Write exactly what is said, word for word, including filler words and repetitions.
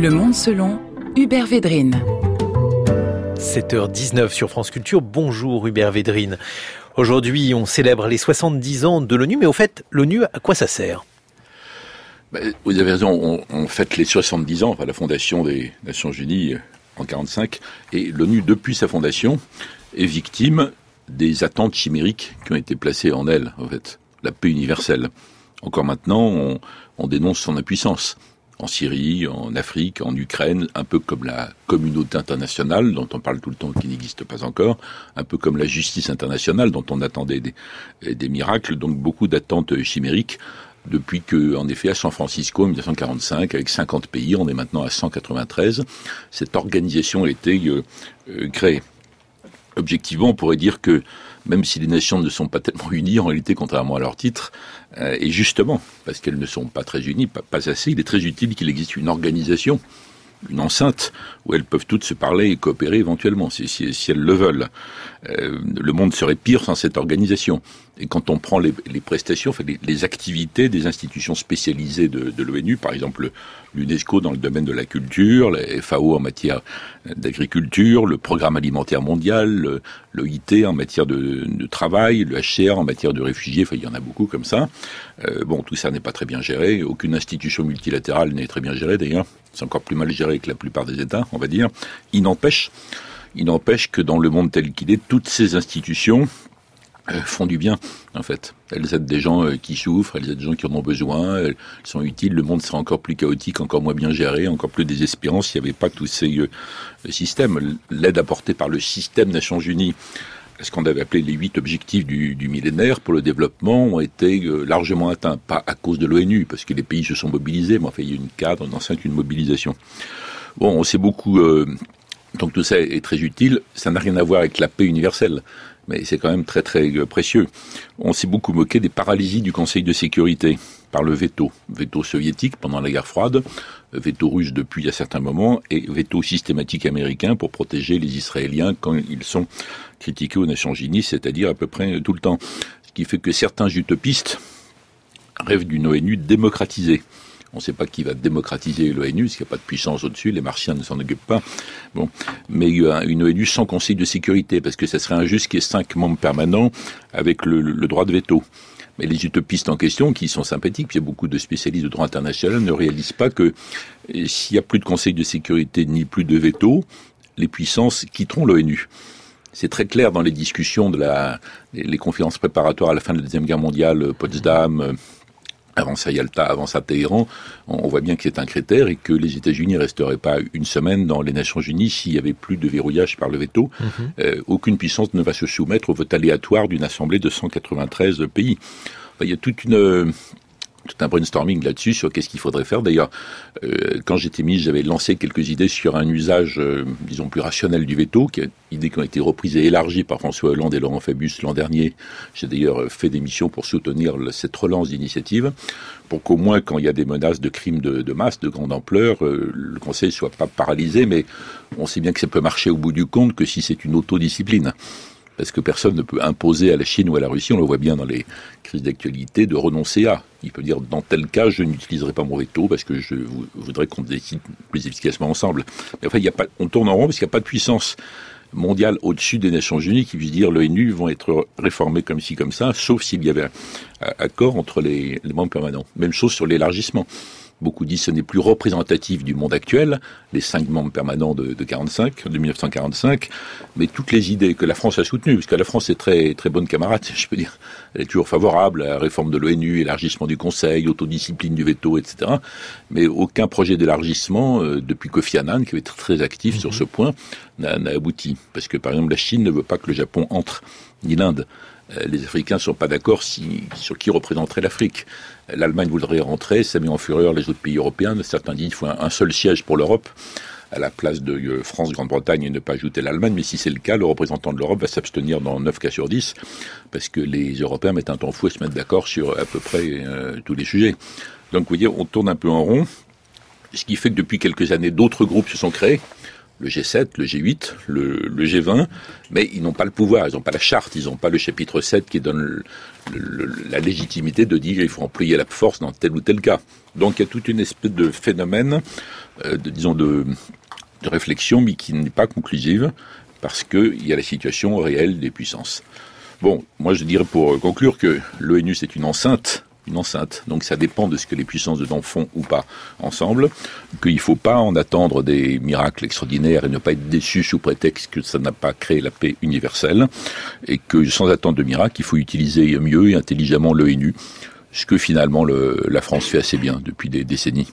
Le Monde selon Hubert Védrine. sept heures dix-neuf sur France Culture. Bonjour Hubert Védrine. Aujourd'hui, on célèbre les soixante-dix ans de l'ONU, mais au fait, l'ONU, à quoi ça sert ? Ben, vous avez raison, on, on fête les soixante-dix ans, enfin la fondation des Nations Unies en quarante-cinq, et l'ONU, depuis sa fondation, est victime des attentes chimériques qui ont été placées en elle, en fait. La paix universelle. Encore maintenant, on, on dénonce son impuissance. En Syrie, en Afrique, en Ukraine, un peu comme la communauté internationale, dont on parle tout le temps, qui n'existe pas encore, un peu comme la justice internationale, dont on attendait des, des miracles, donc beaucoup d'attentes chimériques, depuis que, en effet, à San Francisco, en dix-neuf cent quarante-cinq, avec cinquante pays, on est maintenant à cent quatre-vingt-treize, cette organisation a été euh, euh, créée. Objectivement, on pourrait dire que même si les nations ne sont pas tellement unies, en réalité, contrairement à leur titre, euh, et justement, parce qu'elles ne sont pas très unies, pas, pas assez, il est très utile qu'il existe une organisation, une enceinte, où elles peuvent toutes se parler et coopérer éventuellement, si, si, si elles le veulent. Euh, le monde serait pire sans cette organisation. Et quand on prend les, les prestations, enfin les, les activités des institutions spécialisées de, de l'ONU, par exemple l'UNESCO dans le domaine de la culture, la F A O en matière d'agriculture, le Programme alimentaire mondial, le, l'O I T en matière de, de travail, le H C R en matière de réfugiés, enfin il y en a beaucoup comme ça. Euh, bon, tout ça n'est pas très bien géré, aucune institution multilatérale n'est très bien gérée d'ailleurs, c'est encore plus mal géré que la plupart des États, on va dire. Il n'empêche, il n'empêche que dans le monde tel qu'il est, toutes ces institutions Euh, font du bien, en fait. Elles aident des gens euh, qui souffrent, elles aident des gens qui en ont besoin, elles sont utiles, le monde serait encore plus chaotique, encore moins bien géré, encore plus désespérant s'il n'y avait pas tous ces euh, systèmes. L'aide apportée par le système Nations Unies, ce qu'on avait appelé les huit objectifs du, du millénaire pour le développement, ont été euh, largement atteints, pas à cause de l'ONU, parce que les pays se sont mobilisés, mais enfin il y a une cadre, une enceinte, une mobilisation. Bon, on sait beaucoup, euh, donc tout ça est très utile, ça n'a rien à voir avec la paix universelle. Mais c'est quand même très très précieux. On s'est beaucoup moqué des paralysies du Conseil de sécurité par le veto. Veto soviétique pendant la guerre froide, veto russe depuis à certains moments, et veto systématique américain pour protéger les Israéliens quand ils sont critiqués aux Nations Unies, c'est-à-dire à peu près tout le temps. Ce qui fait que certains utopistes rêvent d'une ONU démocratisée. On ne sait pas qui va démocratiser l'ONU, parce qu'il n'y a pas de puissance au-dessus, les Martiens ne s'en occupent pas. Bon, mais une ONU sans Conseil de sécurité, parce que ça serait injuste qu'il y ait cinq membres permanents avec le, le droit de veto. Mais les utopistes en question, qui sont sympathiques, puis il y a beaucoup de spécialistes de droit international, ne réalisent pas que s'il n'y a plus de Conseil de sécurité ni plus de veto, les puissances quitteront l'ONU. C'est très clair dans les discussions de la, les, les conférences préparatoires à la fin de la Deuxième Guerre mondiale, Potsdam, avant ça Yalta, avant ça Téhéran, on voit bien que c'est un critère et que les États-Unis ne resteraient pas une semaine dans les Nations Unies s'il n'y avait plus de verrouillage par le veto. Mmh. Euh, aucune puissance ne va se soumettre au vote aléatoire d'une assemblée de cent quatre-vingt-treize pays. Enfin, il y a toute une... tout un brainstorming là-dessus sur qu'est-ce qu'il faudrait faire. D'ailleurs, euh, quand j'étais ministre, j'avais lancé quelques idées sur un usage, euh, disons, plus rationnel du veto, qui a, idées qui ont été reprises et élargies par François Hollande et Laurent Fabius l'an dernier. J'ai d'ailleurs fait des missions pour soutenir cette relance d'initiative, pour qu'au moins, quand il y a des menaces de crimes de, de masse, de grande ampleur, euh, le Conseil soit pas paralysé, mais on sait bien que ça peut marcher au bout du compte que si c'est une autodiscipline. Parce que personne ne peut imposer à la Chine ou à la Russie, on le voit bien dans les crises d'actualité, de renoncer à. Il peut dire, dans tel cas, je n'utiliserai pas mon veto parce que je voudrais qu'on décide plus efficacement ensemble. Mais enfin, il y a pas, on tourne en rond parce qu'il n'y a pas de puissance mondiale au-dessus des Nations Unies qui puisse dire l'ONU vont être réformées comme ci, comme ça, sauf s'il y avait un, un accord entre les, les membres permanents. Même chose sur l'élargissement. Beaucoup disent que ce n'est plus représentatif du monde actuel, les cinq membres permanents de, de quarante-cinq, de dix-neuf cent quarante-cinq, mais toutes les idées que la France a soutenues, parce que la France est très très bonne camarade, je peux dire, elle est toujours favorable à la réforme de l'ONU, élargissement du Conseil, autodiscipline du veto, et cetera. Mais aucun projet d'élargissement, euh, depuis Kofi Annan, qui avait été très actif mmh. sur ce point, n'a, n'a abouti. Parce que par exemple, la Chine ne veut pas que le Japon entre, ni l'Inde. Les Africains ne sont pas d'accord si, sur qui représenterait l'Afrique. L'Allemagne voudrait rentrer, ça met en fureur les autres pays européens. Certains disent qu'il faut un, un seul siège pour l'Europe, à la place de euh, France, Grande-Bretagne, et ne pas ajouter l'Allemagne. Mais si c'est le cas, le représentant de l'Europe va s'abstenir dans neuf cas sur dix, parce que les Européens mettent un temps fou à se mettre d'accord sur à peu près euh, tous les sujets. Donc vous voyez, on tourne un peu en rond, ce qui fait que depuis quelques années, d'autres groupes se sont créés. le G sept, le G huit, le, le G vingt, mais ils n'ont pas le pouvoir, ils n'ont pas la charte, ils n'ont pas le chapitre sept qui donne le, le, le, la légitimité de dire qu'il faut employer la force dans tel ou tel cas. Donc il y a toute une espèce de phénomène, euh, de, disons, de, de réflexion, mais qui n'est pas conclusive, parce qu'il y a la situation réelle des puissances. Bon, moi je dirais pour conclure que l'ONU c'est une enceinte, une enceinte, donc ça dépend de ce que les puissances dedans font ou pas ensemble, qu'il ne faut pas en attendre des miracles extraordinaires et ne pas être déçu sous prétexte que ça n'a pas créé la paix universelle, et que sans attendre de miracles, il faut utiliser mieux et intelligemment l'ONU, ce que finalement le, la France fait assez bien depuis des décennies.